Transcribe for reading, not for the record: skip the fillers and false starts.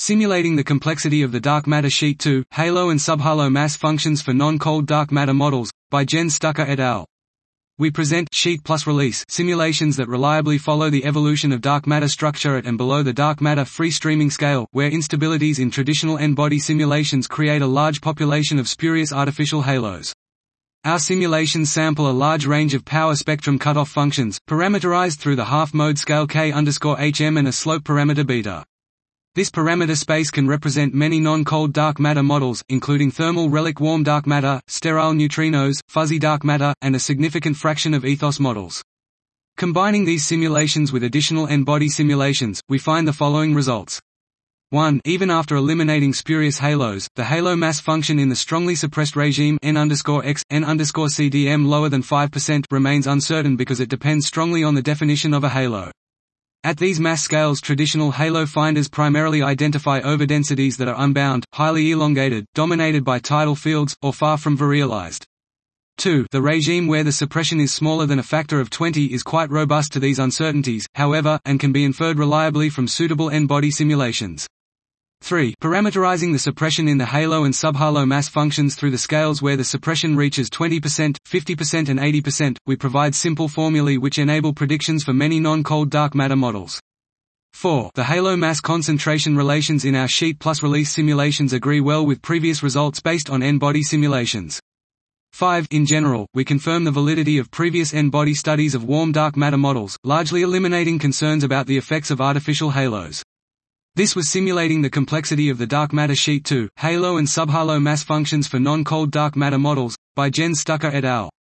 Simulating the complexity of the dark matter sheet 2, halo and subhalo mass functions for non-cold dark matter models, by Jens Stucker et al. We present sheet plus release simulations that reliably follow the evolution of dark matter structure at and below the dark matter free streaming scale, where instabilities in traditional n-body simulations create a large population of spurious artificial halos. Our simulations sample a large range of power spectrum cutoff functions, parameterized through the half-mode scale k_hm and a slope parameter beta. This parameter space can represent many non-cold dark matter models, including thermal relic warm dark matter, sterile neutrinos, fuzzy dark matter, and a significant fraction of ethos models. Combining these simulations with additional n-body simulations, we find the following results. 1. Even after eliminating spurious halos, the halo mass function in the strongly suppressed regime n_x, n_cdm lower than 5% remains uncertain because it depends strongly on the definition of a halo. At these mass scales, traditional halo finders primarily identify overdensities that are unbound, highly elongated, dominated by tidal fields, or far from virialized. 2. The regime where the suppression is smaller than a factor of 20 is quite robust to these uncertainties, however, and can be inferred reliably from suitable n-body simulations. 3. Parameterizing the suppression in the halo and subhalo mass functions through the scales where the suppression reaches 20%, 50% and 80%, we provide simple formulae which enable predictions for many non-cold dark matter models. 4. The halo mass concentration relations in our sheet plus release simulations agree well with previous results based on n-body simulations. 5. In general, we confirm the validity of previous n-body studies of warm dark matter models, largely eliminating concerns about the effects of artificial halos. This was Simulating the Complexity of the Dark Matter Sheet 2, Halo and Subhalo Mass Functions for Non-Cold Dark Matter Models, by Jens Stucker et al.